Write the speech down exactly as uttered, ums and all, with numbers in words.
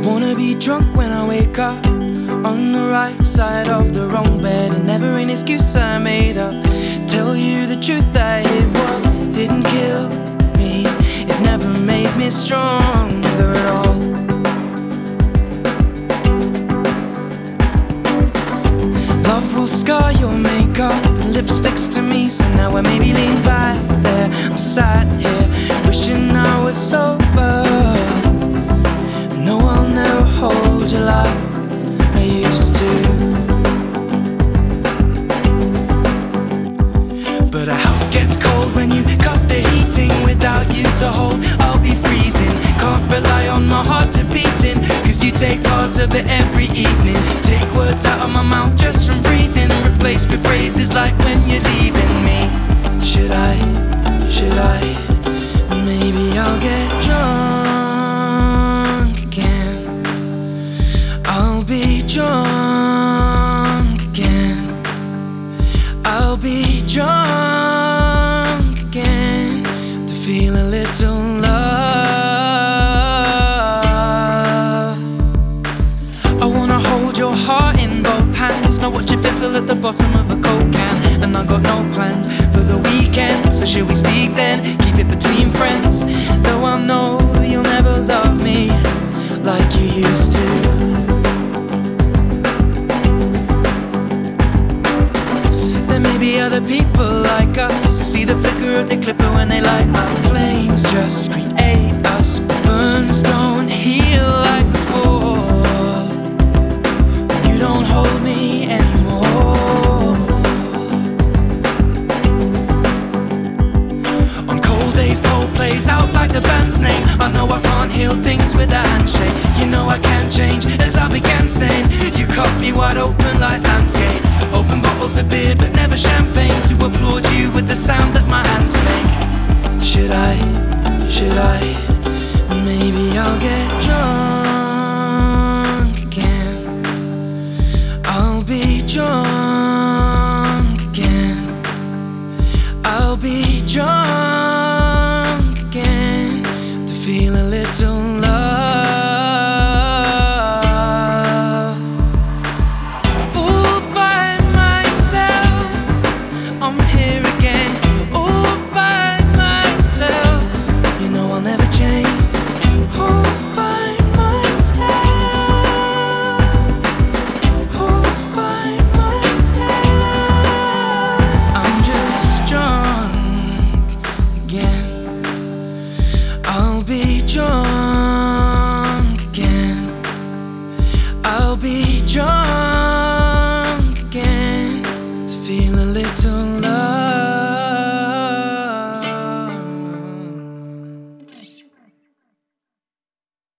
Wanna be drunk when I wake up, on the right side of the wrong bed, and never an excuse I made up. Tell you the truth, that it what didn't kill me, it never made me stronger at all. Love will scar your makeup and lipsticks to me, so now I maybe lean back there. I'm sat here wishing I was sober. No, I'll never hold you like I used to. But a house gets cold when you cut the heating. Without you to hold, I'll be freezing. Can't rely on my heart to beating, cause you take parts of it every evening. Take words out of my mouth just from breathing, and replace with phrases like when you're leaving me. Should I, should I, maybe I'll get drunk again. I'll be drunk again. I'll be drunk again to feel a little love. I wanna hold your heart in both hands, not watch it fizzle at the bottom of a Coke can. And I got no plans for the weekend, so should we speak then? Keep it between friends, though I know you'll never love me like you used to. Maybe other people like us who see the flicker of the clipper when they light up. Flames just create us, but burns don't heal like before. You don't hold me anymore. On cold days, cold plays out like the band's name. I know I can't heal things with a handshake. You know I can't change, as I began saying. You cut me wide open like landscape. Open bottles of beer but never champagne, to applaud you with the sound that my hands make. Should I, should I, maybe I'll get drunk again. I'll be drunk again. I'll be drunk